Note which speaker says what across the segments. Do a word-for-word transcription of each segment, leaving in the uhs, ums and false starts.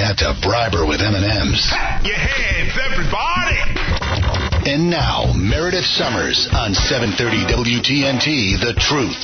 Speaker 1: had to bribe her with M and M's.
Speaker 2: Your heads, everybody!
Speaker 1: And now, Meredith Summers on seven thirty W T N T, The Truth.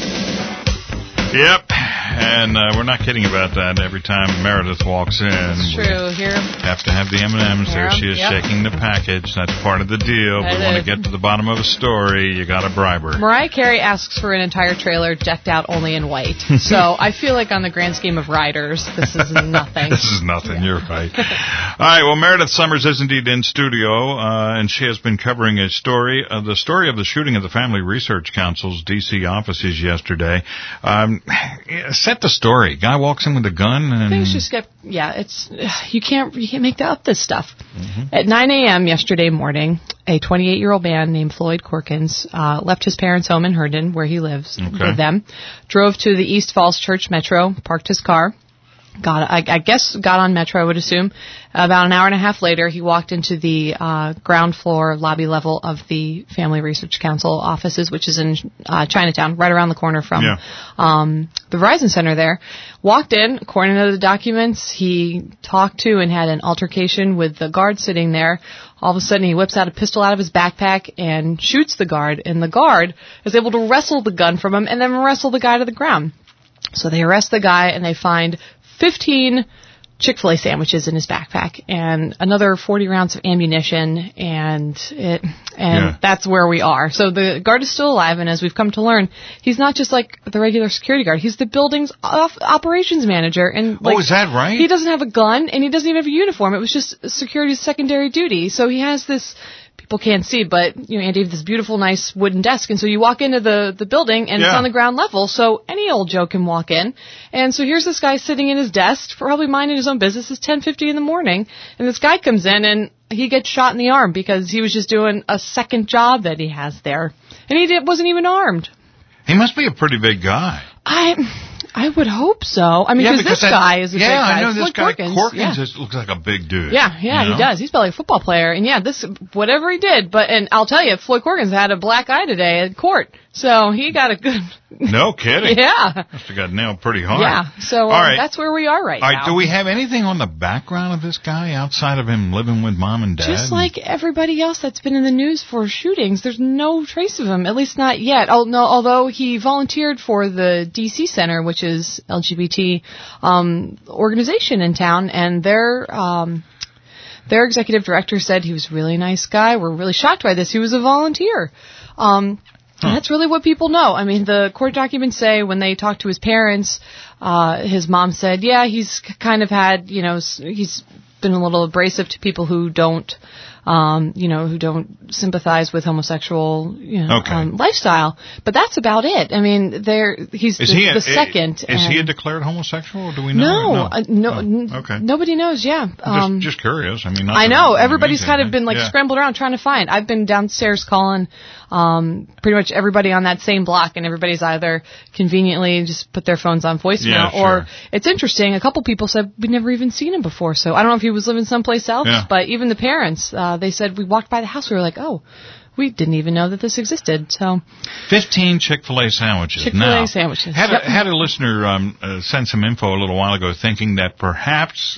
Speaker 3: Yep, and uh, we're not kidding about that. Every time Meredith walks in,
Speaker 4: it's true. Here,
Speaker 3: have to have the M and M's. There she is,
Speaker 4: yep.
Speaker 3: shaking the package. That's part of the deal.
Speaker 4: That
Speaker 3: we want to
Speaker 4: is.
Speaker 3: get to the bottom of a story. You got to bribe her.
Speaker 4: Mariah Carey asks for an entire trailer decked out only in white. So I feel like on the grand scheme of riders, this is nothing.
Speaker 3: This is nothing. Yeah. You're right. All right. Well, Meredith Summers is indeed in studio, uh, and she has been covering a story, uh, the story of the shooting of the Family Research Council's D C offices yesterday. Um, Set the story. Guy walks in with a gun, and
Speaker 4: things just get yeah. It's you can't you can't make up this stuff. Mm-hmm. At nine a.m. yesterday morning, a twenty-eight-year-old man named Floyd Corkins uh, left his parents' home in Herndon, where he lives
Speaker 3: okay.
Speaker 4: with them, drove to the East Falls Church Metro, parked his car. Got, I, I guess, got on Metro, I would assume. About an hour and a half later, he walked into the uh, ground floor lobby level of the Family Research Council offices, which is in uh, Chinatown, right around the corner from
Speaker 3: yeah.
Speaker 4: um, the Verizon Center there. Walked in, according to the documents, he talked to and had an altercation with the guard sitting there. All of a sudden, he whips out a pistol out of his backpack and shoots the guard, and the guard is able to wrestle the gun from him and then wrestle the guy to the ground. So they arrest the guy, and they find fifteen Chick-fil-A sandwiches in his backpack and another forty rounds of ammunition, and it and
Speaker 3: yeah.
Speaker 4: that's where we are. So the guard is still alive, and as we've come to learn, he's not just like the regular security guard. He's the building's off- operations manager. And like,
Speaker 3: oh, is that right?
Speaker 4: He doesn't have a gun, and he doesn't even have a uniform. It was just security's secondary duty. So he has this... People can't see, but, you know, Andy, this beautiful, nice wooden desk. And so you walk into the, the building, and
Speaker 3: yeah.
Speaker 4: it's on the ground level, so any old Joe can walk in. And so here's this guy sitting in his desk, probably minding his own business. It's ten fifty in the morning, and this guy comes in, and he gets shot in the arm because he was just doing a second job that he has there. And he did, wasn't even armed.
Speaker 3: He must be a pretty big guy.
Speaker 4: I... I would hope so. I mean,
Speaker 3: yeah,
Speaker 4: because this
Speaker 3: that,
Speaker 4: guy is a
Speaker 3: yeah,
Speaker 4: big guy.
Speaker 3: I know this
Speaker 4: Floyd
Speaker 3: guy.
Speaker 4: Corkins,
Speaker 3: Corkins
Speaker 4: yeah.
Speaker 3: just looks like a big dude.
Speaker 4: Yeah, yeah,
Speaker 3: you know?
Speaker 4: he does. He's probably a football player. And yeah, this, whatever he did, but, and I'll tell you, Floyd Corkins had a black eye today at court. So he got a good...
Speaker 3: No kidding.
Speaker 4: Yeah.
Speaker 3: Must have got nailed pretty hard.
Speaker 4: Yeah, so uh,
Speaker 3: right.
Speaker 4: that's where we are right
Speaker 3: All
Speaker 4: now.
Speaker 3: right, do we have anything on the background of this guy outside of him living with mom and dad?
Speaker 4: Just like everybody else that's been in the news for shootings, there's no trace of him, at least not yet. Oh, no, although he volunteered for the D C Center, which is L G B T um, organization in town, and their um, their executive director said he was a really nice guy. We're really shocked by this. He was a volunteer. Um, and that's really what people know. I mean, the court documents say when they talked to his parents, uh, his mom said, yeah, he's kind of had, you know, he's been a little abrasive to people who don't, um, you know, who don't sympathize with homosexual, you know,
Speaker 3: okay.
Speaker 4: um, lifestyle. But that's about it. I mean, there he's
Speaker 3: is
Speaker 4: the,
Speaker 3: he a,
Speaker 4: the second.
Speaker 3: Is he a declared homosexual, or do we know?
Speaker 4: No, uh, no,
Speaker 3: oh,
Speaker 4: n-
Speaker 3: okay.
Speaker 4: nobody knows. Yeah, um,
Speaker 3: just, just curious. I mean, not
Speaker 4: I know
Speaker 3: that,
Speaker 4: everybody's
Speaker 3: amazing,
Speaker 4: kind of been like
Speaker 3: yeah.
Speaker 4: scrambled around trying to find. I've been downstairs calling um, pretty much everybody on that same block, and everybody's either conveniently just put their phones on voicemail,
Speaker 3: yeah, sure.
Speaker 4: or it's interesting. A couple people said we'd never even seen him before, so I don't know if he was living someplace else.
Speaker 3: Yeah.
Speaker 4: But even the parents, uh, they said we walked by the house, we were like, oh, we didn't even know that this existed. So,
Speaker 3: fifteen Chick-fil-A sandwiches.
Speaker 4: Chick-fil-A
Speaker 3: now,
Speaker 4: sandwiches.
Speaker 3: Had
Speaker 4: yep.
Speaker 3: a, had a listener um, uh, send some info a little while ago, thinking that perhaps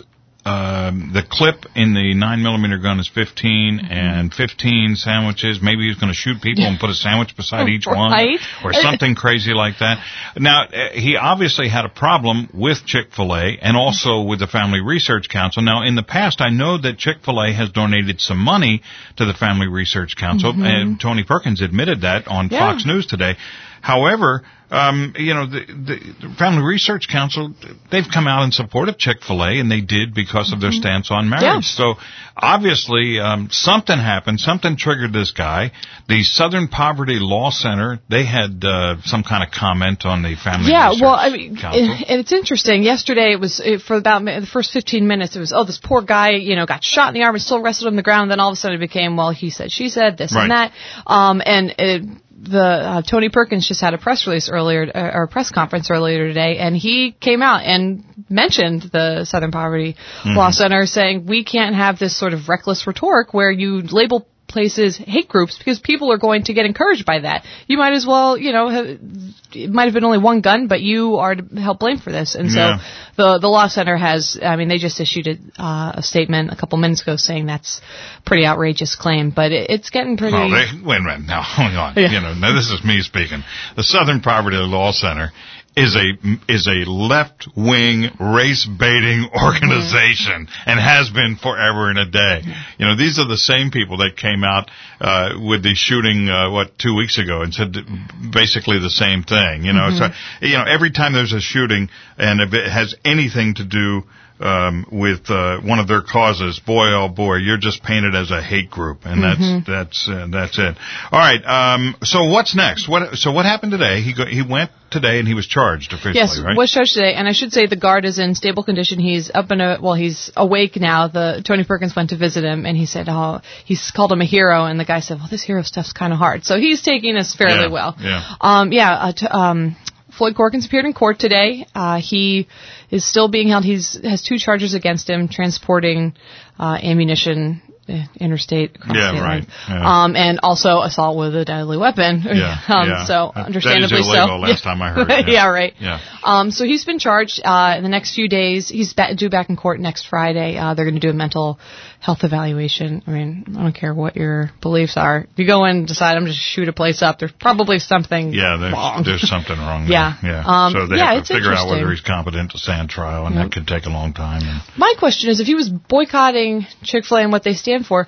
Speaker 3: um, the clip in the nine millimeter gun is fifteen, mm-hmm. and fifteen sandwiches. Maybe he's going to shoot people yeah. and put a sandwich beside each one,
Speaker 4: right?
Speaker 3: or something crazy like that. Now, uh, he obviously had a problem with Chick-fil-A and also with the Family Research Council. Now, in the past, I know that Chick-fil-A has donated some money to the Family Research Council, mm-hmm. and Tony Perkins admitted that on
Speaker 4: yeah.
Speaker 3: Fox News today. However, um, you know, the, the, the Family Research Council, they've come out in support of Chick-fil-A, and they did because of their stance on marriage.
Speaker 4: Yeah.
Speaker 3: So, obviously, um, something happened. Something triggered this guy. The Southern Poverty Law Center, they had uh, some kind of comment on the Family
Speaker 4: yeah,
Speaker 3: Research
Speaker 4: well, I mean,
Speaker 3: Council.
Speaker 4: And it's interesting. Yesterday, it was it, for about the first fifteen minutes, it was, oh, this poor guy, you know, got shot in the arm and still wrestled on the ground. And then all of a sudden it became, well, he said, she said, this
Speaker 3: right.
Speaker 4: and that. Um, and it, the uh, Tony Perkins just had a press release earlier, uh, or a press conference earlier today, and he came out and mentioned the Southern Poverty mm-hmm. Law Center, saying we can't have this sort of reckless rhetoric where you label places hate groups because people are going to get encouraged by that. You might as well, you know, have, it might have been only one gun, but you are to help blame for this. And so
Speaker 3: Yeah.
Speaker 4: the the Law Center has, I mean, they just issued a, uh, a statement a couple minutes ago saying that's a pretty outrageous claim, but it, it's getting pretty...
Speaker 3: Oh, they, wait a minute. Now, hang on.
Speaker 4: Yeah.
Speaker 3: You know, now this is me speaking. The Southern Poverty Law Center is a is a left-wing race-baiting organization mm-hmm. and has been forever and a day. Mm-hmm. You know, these are the same people that came out uh, with the shooting, uh, what, two weeks ago and said basically the same thing. You know, mm-hmm. so, you know, every time there's a shooting and if it has anything to do Um, with uh, one of their causes, boy, oh boy, you're just painted as a hate group, and that's mm-hmm. that's uh, that's it. All right. Um, so what's next? What so what happened today? He go, he went today and he was charged officially,
Speaker 4: yes,
Speaker 3: right?
Speaker 4: Yes, was charged today, and I should say the guard is in stable condition. He's up and a, well, he's awake now. The Tony Perkins went to visit him, and he said, oh, he's called him a hero, and the guy said, well, this hero stuff's kind of hard. So he's taking this fairly
Speaker 3: yeah,
Speaker 4: well.
Speaker 3: Yeah.
Speaker 4: Um. Yeah. Uh, t- um. Floyd Corkins appeared in court today. Uh, he is still being held. He's has two charges against him: transporting uh, ammunition uh, interstate across
Speaker 3: yeah,
Speaker 4: state
Speaker 3: right.
Speaker 4: lines,
Speaker 3: Yeah.
Speaker 4: um, and also assault with a deadly weapon.
Speaker 3: Yeah,
Speaker 4: um,
Speaker 3: yeah.
Speaker 4: So understandably
Speaker 3: that is illegal,
Speaker 4: so.
Speaker 3: Last time I heard. Yeah,
Speaker 4: yeah right.
Speaker 3: Yeah.
Speaker 4: Um, so he's been charged uh, in the next few days. He's ba- due back in court next Friday. Uh, they're going to do a mental health evaluation. I mean, I don't care what your beliefs are. If you go in and decide I'm just shoot a place up, there's probably something
Speaker 3: yeah, there's,
Speaker 4: wrong.
Speaker 3: there's something wrong there.
Speaker 4: Yeah.
Speaker 3: Yeah.
Speaker 4: Um,
Speaker 3: so they
Speaker 4: yeah,
Speaker 3: have
Speaker 4: it's
Speaker 3: to figure out whether
Speaker 4: interesting.
Speaker 3: he's competent to stand trial, and
Speaker 4: Yep.
Speaker 3: that could take a long time. And
Speaker 4: My question is, if he was boycotting Chick-fil-A and what they stand for,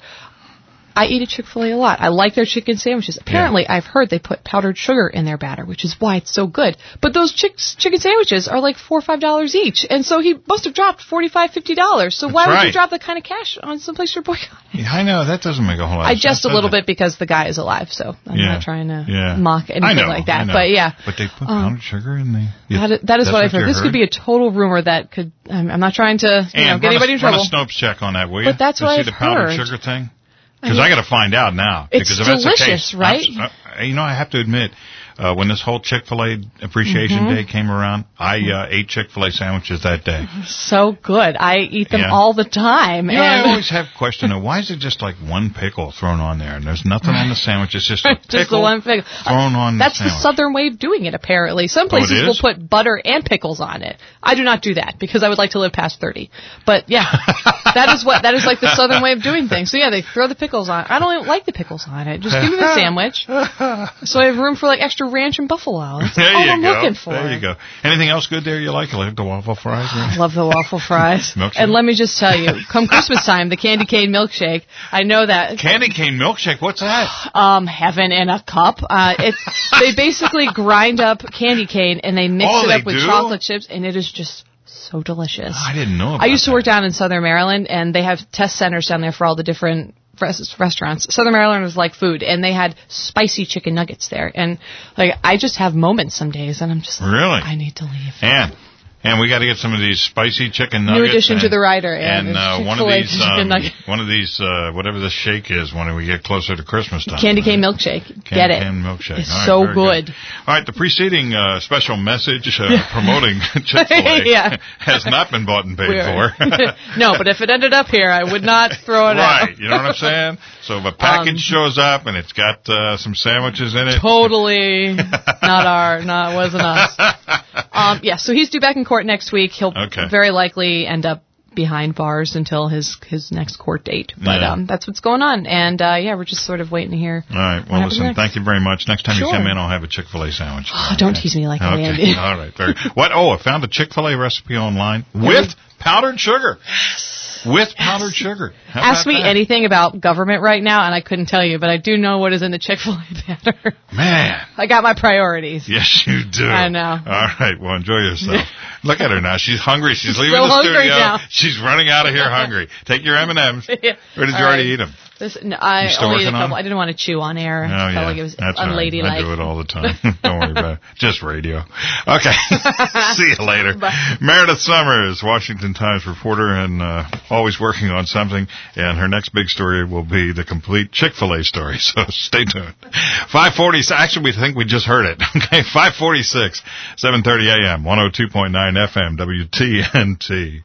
Speaker 4: I eat at Chick-fil-A a lot. I like their chicken sandwiches. Apparently, yeah. I've heard they put powdered sugar in their batter, which is why it's so good. But those chick- chicken sandwiches are like four or five dollars each, and so he must have dropped forty-five, fifty dollars. So
Speaker 3: That's
Speaker 4: why would
Speaker 3: right.
Speaker 4: you drop that kind of cash on someplace you're boycotting?
Speaker 3: Yeah, I know that doesn't make a whole lot.
Speaker 4: I
Speaker 3: of
Speaker 4: jest
Speaker 3: sense,
Speaker 4: a little
Speaker 3: does it?
Speaker 4: bit because the guy is alive, so I'm
Speaker 3: yeah.
Speaker 4: not trying to
Speaker 3: yeah.
Speaker 4: mock anything
Speaker 3: I know,
Speaker 4: like that.
Speaker 3: I know.
Speaker 4: But yeah,
Speaker 3: but they put
Speaker 4: um,
Speaker 3: powdered sugar in the. Yeah,
Speaker 4: that is, that is what I've
Speaker 3: what
Speaker 4: heard. This
Speaker 3: heard?
Speaker 4: could be a total rumor that could. I'm, I'm not trying to you
Speaker 3: and
Speaker 4: know, get anybody
Speaker 3: a,
Speaker 4: in trouble.
Speaker 3: Run a Snopes check on that, will you?
Speaker 4: But that's
Speaker 3: to
Speaker 4: what
Speaker 3: see
Speaker 4: I've
Speaker 3: the powdered
Speaker 4: heard.
Speaker 3: sugar thing. Because I, mean, I got to find out now.
Speaker 4: It's
Speaker 3: because if that's
Speaker 4: delicious,
Speaker 3: the case,
Speaker 4: right?
Speaker 3: Uh, you know, I have to admit, uh, when this whole Chick-fil-A Appreciation
Speaker 4: mm-hmm.
Speaker 3: Day came around, I uh, ate Chick-fil-A sandwiches that day.
Speaker 4: So good. I eat them
Speaker 3: yeah.
Speaker 4: all the time.
Speaker 3: You know,
Speaker 4: and
Speaker 3: I always have question of why is it just like one pickle thrown on there and there's nothing on the sandwich? It's just a pickle
Speaker 4: just the one pickle
Speaker 3: thrown on
Speaker 4: That's
Speaker 3: the
Speaker 4: the
Speaker 3: sandwich.
Speaker 4: Southern way of doing it, apparently. Some places
Speaker 3: oh,
Speaker 4: will put butter and pickles on it. I do not do that because I would like to live past thirty. But yeah, that is what that is like the Southern way of doing things. So yeah, they throw the pickles on. I don't even like the pickles on it. Just give me the sandwich, so I have room for like extra ranch and buffalo. That's
Speaker 3: there
Speaker 4: all
Speaker 3: you
Speaker 4: I'm
Speaker 3: go.
Speaker 4: looking for.
Speaker 3: There you go. Anything else good there you like? You like the waffle fries? Right?
Speaker 4: I love the waffle fries. And let me just tell you, come Christmas time, the candy cane milkshake. I know that
Speaker 3: candy cane milkshake. What's that?
Speaker 4: Um, heaven in a cup. Uh, it's they basically grind up candy cane and they mix
Speaker 3: oh,
Speaker 4: it
Speaker 3: they
Speaker 4: up with
Speaker 3: do?
Speaker 4: chocolate chips, and it is just so delicious.
Speaker 3: I didn't know about
Speaker 4: I used to
Speaker 3: that.
Speaker 4: work down in Southern Maryland, and they have test centers down there for all the different res- restaurants. Southern Maryland was like food, and they had spicy chicken nuggets there. And like, I just have moments some days, and I'm just like,
Speaker 3: really?
Speaker 4: I need to leave.
Speaker 3: And and we got to get some of these spicy chicken nuggets.
Speaker 4: New addition
Speaker 3: and,
Speaker 4: to the rider, and,
Speaker 3: and uh, one of these, um, one of these, uh, whatever the shake is, when we get closer to Christmas time.
Speaker 4: Candy cane
Speaker 3: right?
Speaker 4: milkshake.
Speaker 3: Candy
Speaker 4: Get it?
Speaker 3: cane milkshake.
Speaker 4: It's
Speaker 3: All right,
Speaker 4: so
Speaker 3: very
Speaker 4: good.
Speaker 3: good. All right, the preceding uh, special message uh, promoting Chick-fil-A
Speaker 4: yeah.
Speaker 3: has not been bought and paid
Speaker 4: Weird.
Speaker 3: for.
Speaker 4: No, but if it ended up here, I would not throw it
Speaker 3: right,
Speaker 4: out.
Speaker 3: Right, you know what I'm saying? So if a package um, shows up and it's got uh, some sandwiches in it.
Speaker 4: Totally not our, not, wasn't us. Um, yeah, so he's due back in court next week. He'll
Speaker 3: okay.
Speaker 4: very likely end up behind bars until his his next court date. But
Speaker 3: yeah.
Speaker 4: um, that's what's going on. And, uh, yeah, we're just sort of waiting to hear.
Speaker 3: All right. Well, listen,
Speaker 4: next.
Speaker 3: thank you very much. Next time
Speaker 4: sure.
Speaker 3: you come in, I'll have a Chick-fil-A sandwich.
Speaker 4: Oh, don't tease me like that,
Speaker 3: okay.
Speaker 4: Andy.
Speaker 3: All right. Very What? Oh, I found a Chick-fil-A recipe online with powdered sugar. With powdered sugar. How
Speaker 4: Ask
Speaker 3: about
Speaker 4: me
Speaker 3: that?
Speaker 4: anything about government right now, and I couldn't tell you, but I do know what is in the Chick-fil-A batter.
Speaker 3: Man.
Speaker 4: I got my priorities.
Speaker 3: Yes, you do.
Speaker 4: I know.
Speaker 3: All right. Well, enjoy yourself. Look at her now. She's hungry. She's
Speaker 4: She's
Speaker 3: leaving
Speaker 4: so
Speaker 3: the
Speaker 4: hungry
Speaker 3: studio.
Speaker 4: now.
Speaker 3: She's running out of here hungry. Take your M and M's.
Speaker 4: Yeah.
Speaker 3: Or did you
Speaker 4: All
Speaker 3: already
Speaker 4: right.
Speaker 3: eat them?
Speaker 4: This, no, I
Speaker 3: still
Speaker 4: only ate a
Speaker 3: working
Speaker 4: couple.
Speaker 3: on?
Speaker 4: I didn't want to chew on air.
Speaker 3: Oh,
Speaker 4: I felt
Speaker 3: yeah.
Speaker 4: like it was
Speaker 3: That's
Speaker 4: unladylike.
Speaker 3: Right. I do it all the time. Don't worry about it. Just radio. Okay. See you later.
Speaker 4: Bye.
Speaker 3: Meredith Summers, Washington Times reporter, and uh, always working on something. And her next big story will be the complete Chick-fil-A story. So stay tuned. five forty. Actually, we think we just heard it. Okay. five forty-six, seven thirty a.m., one oh two point nine F M, W T N T.